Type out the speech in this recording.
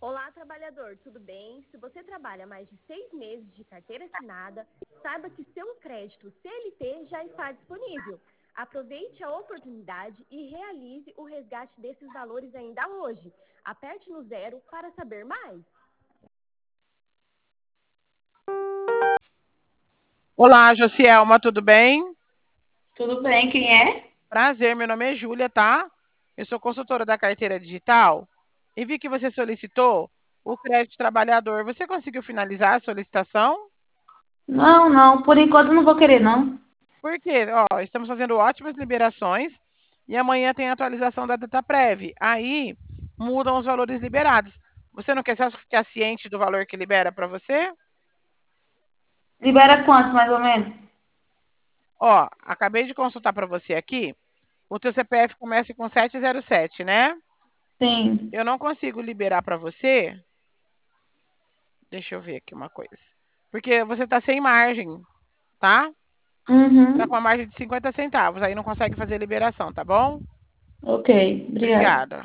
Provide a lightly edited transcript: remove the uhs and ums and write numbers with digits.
Olá, trabalhador, tudo bem? Se você trabalha mais de 6 meses de carteira assinada, saiba que seu crédito CLT já está disponível. Aproveite a oportunidade e realize o resgate desses valores ainda hoje. Aperte no 0 para saber mais. Olá, Josielma, tudo bem? Tudo bem, quem é? Prazer, meu nome é Júlia, tá? Eu sou consultora da carteira digital e vi que você solicitou o crédito trabalhador. Você conseguiu finalizar a solicitação? Não, não, por enquanto eu não vou querer, não. Por quê? Ó, estamos fazendo ótimas liberações e amanhã tem a atualização da DataPrev. Aí mudam os valores liberados. Você não quer só ficar ciente do valor que libera para você? Libera quanto, mais ou menos? Ó, acabei de consultar para você aqui. O teu CPF começa com 707, né? Sim. Eu não consigo liberar para você. Deixa eu ver aqui uma coisa. Porque você está sem margem, tá? Está com Uhum. uma margem de 50 centavos. Aí não consegue fazer liberação, tá bom? Ok, obrigada. Obrigada.